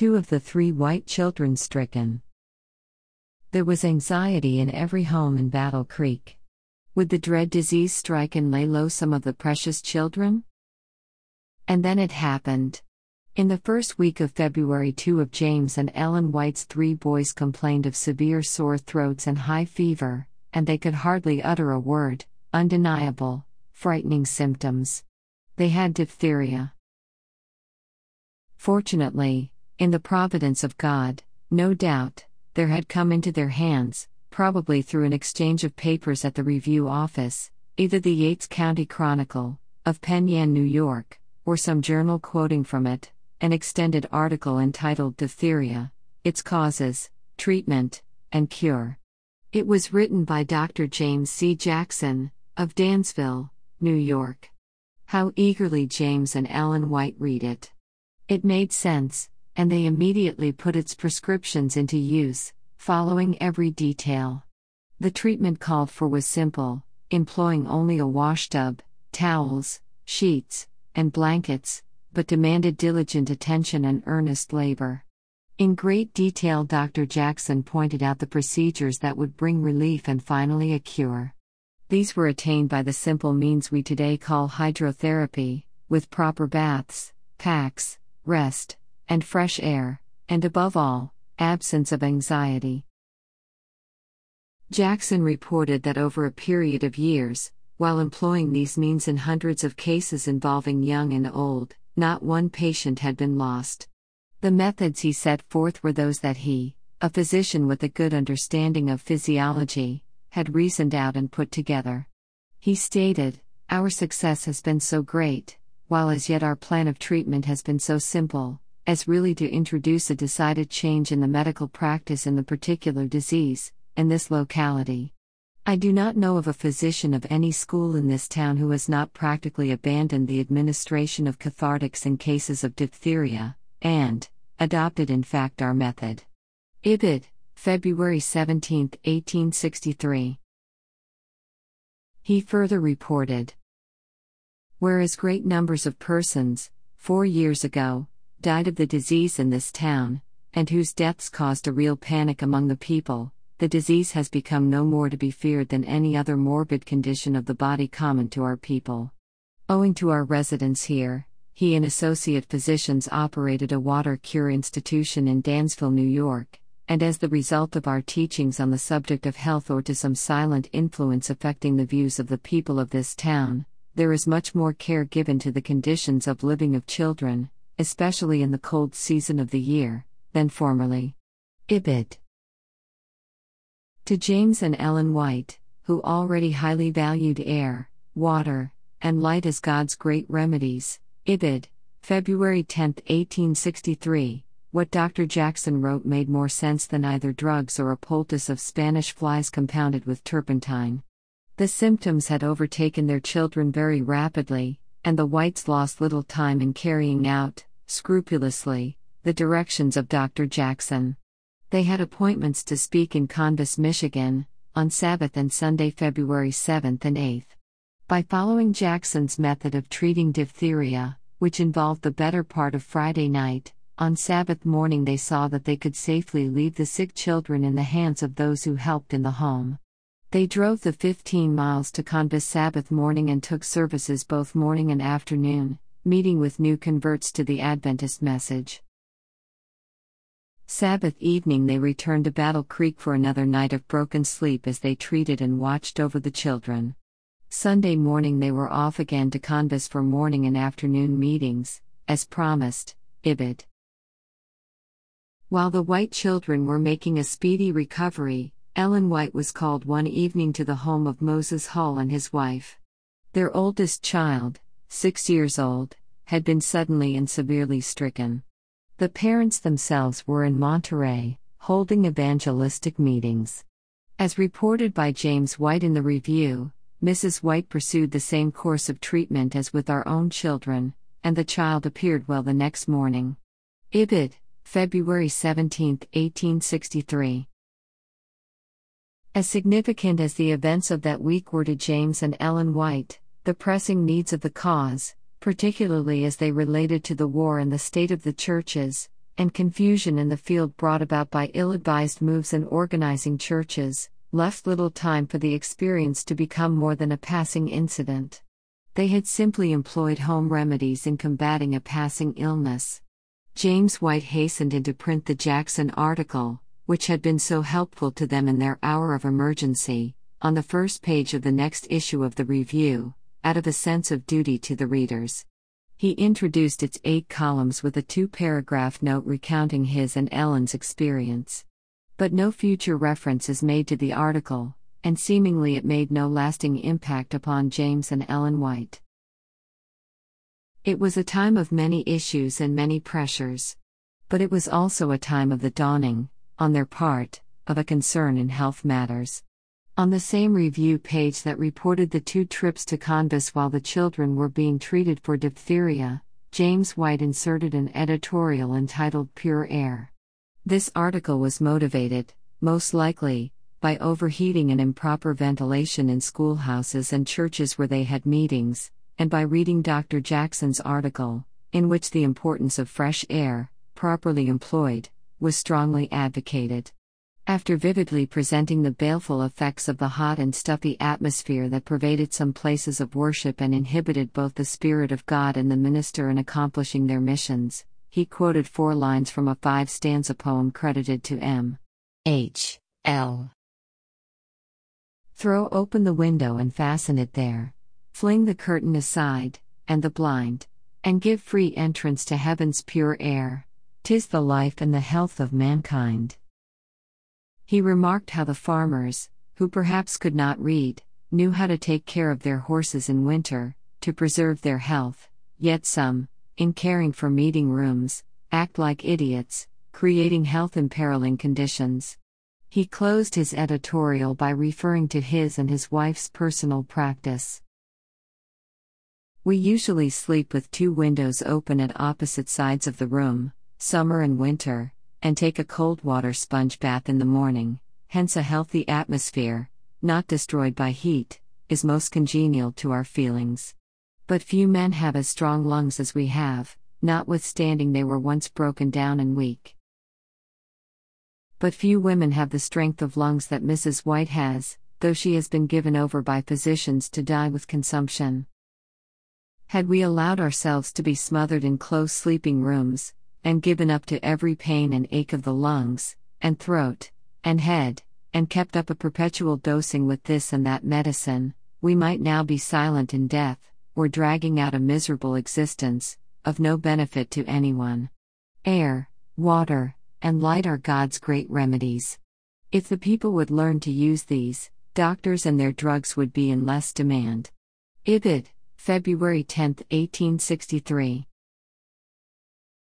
2 of the 3 white children stricken. There was anxiety in every home in Battle Creek. Would the dread disease strike and lay low some of the precious children? And then it happened. In the first week of February, 2 of James and Ellen White's 3 boys complained of severe sore throats and high fever, and they could hardly utter a word, undeniable, frightening symptoms. They had diphtheria. Fortunately, in the providence of God, no doubt, there had come into their hands, probably through an exchange of papers at the Review office, either the Yates County Chronicle, of Penn Yan, New York, or some journal quoting from it, an extended article entitled Diphtheria, Its Causes, Treatment, and Cure. It was written by Dr. James C. Jackson, of Dansville, New York. How eagerly James and Ellen White read it. It made sense, and they immediately put its prescriptions into use, following every detail. The treatment called for was simple, employing only a washtub, towels, sheets, and blankets, but demanded diligent attention and earnest labor. In great detail, Dr. Jackson pointed out the procedures that would bring relief and finally a cure. These were attained by the simple means we today call hydrotherapy, with proper baths, packs, rest, and fresh air, and above all, absence of anxiety. Jackson reported that over a period of years, while employing these means in hundreds of cases involving young and old, not one patient had been lost. The methods he set forth were those that he, a physician with a good understanding of physiology, had reasoned out and put together. He stated, "Our success has been so great, while as yet our plan of treatment has been so simple, as really to introduce a decided change in the medical practice in the particular disease, in this locality. I do not know of a physician of any school in this town who has not practically abandoned the administration of cathartics in cases of diphtheria, and adopted in fact our method." Ibid, February 17, 1863. He further reported, "Whereas great numbers of persons, 4 years ago, died of the disease in this town, and whose deaths caused a real panic among the people, the disease has become no more to be feared than any other morbid condition of the body common to our people. Owing to our residence here, he and associate physicians operated a water cure institution in Dansville, New York, and as the result of our teachings on the subject of health or to some silent influence affecting the views of the people of this town, there is much more care given to the conditions of living of children, especially in the cold season of the year, than formerly." Ibid. To James and Ellen White, who already highly valued air, water, and light as God's great remedies, Ibid, February 10, 1863, what Dr. Jackson wrote made more sense than either drugs or a poultice of Spanish flies compounded with turpentine. The symptoms had overtaken their children very rapidly, and the Whites lost little time in carrying out, scrupulously, the directions of Dr. Jackson. They had appointments to speak in Convis, Michigan, on Sabbath and Sunday, February 7th and 8th. By following Jackson's method of treating diphtheria, which involved the better part of Friday night, on Sabbath morning they saw that they could safely leave the sick children in the hands of those who helped in the home. They drove the 15 miles to Convis Sabbath morning and took services both morning and afternoon, meeting with new converts to the Adventist message. Sabbath evening they returned to Battle Creek for another night of broken sleep as they treated and watched over the children. Sunday morning they were off again to Convis for morning and afternoon meetings, as promised, Ibid. While the White children were making a speedy recovery, Ellen White was called one evening to the home of Moses Hull and his wife. Their oldest child, 6 years old, had been suddenly and severely stricken. The parents themselves were in Monterey, holding evangelistic meetings. As reported by James White in the Review, Mrs. White pursued the same course of treatment as with our own children, and the child appeared well the next morning. Ibid, February 17, 1863. As significant as the events of that week were to James and Ellen White, the pressing needs of the cause, particularly as they related to the war and the state of the churches, and confusion in the field brought about by ill-advised moves in organizing churches, left little time for the experience to become more than a passing incident. They had simply employed home remedies in combating a passing illness. James White hastened into print the Jackson article, which had been so helpful to them in their hour of emergency, on the first page of the next issue of the Review, out of a sense of duty to the readers. He introduced its 8 columns with a 2-paragraph note recounting his and Ellen's experience. But no future reference is made to the article, and seemingly it made no lasting impact upon James and Ellen White. It was a time of many issues and many pressures. But it was also a time of the dawning, on their part, of a concern in health matters. On the same review page that reported the 2 trips to Conbus while the children were being treated for diphtheria, James White inserted an editorial entitled Pure Air. This article was motivated, most likely, by overheating and improper ventilation in schoolhouses and churches where they had meetings, and by reading Dr. Jackson's article, in which the importance of fresh air, properly employed, was strongly advocated. After vividly presenting the baleful effects of the hot and stuffy atmosphere that pervaded some places of worship and inhibited both the Spirit of God and the minister in accomplishing their missions, he quoted 4 lines from a 5-stanza poem credited to M. H. L. Throw open the window and fasten it there. Fling the curtain aside, and the blind, and give free entrance to heaven's pure air. 'Tis the life and the health of mankind. He remarked how the farmers, who perhaps could not read, knew how to take care of their horses in winter, to preserve their health, yet some, in caring for meeting rooms, act like idiots, creating health-imperiling conditions. He closed his editorial by referring to his and his wife's personal practice. We usually sleep with 2 windows open at opposite sides of the room, summer and winter, and take a cold water sponge bath in the morning, hence a healthy atmosphere, not destroyed by heat, is most congenial to our feelings. But few men have as strong lungs as we have, notwithstanding they were once broken down and weak. But few women have the strength of lungs that Mrs. White has, though she has been given over by physicians to die with consumption. Had we allowed ourselves to be smothered in close sleeping rooms, and given up to every pain and ache of the lungs, and throat, and head, and kept up a perpetual dosing with this and that medicine, we might now be silent in death, or dragging out a miserable existence, of no benefit to anyone. Air, water, and light are God's great remedies. If the people would learn to use these, doctors and their drugs would be in less demand. Ibid, February 10, 1863.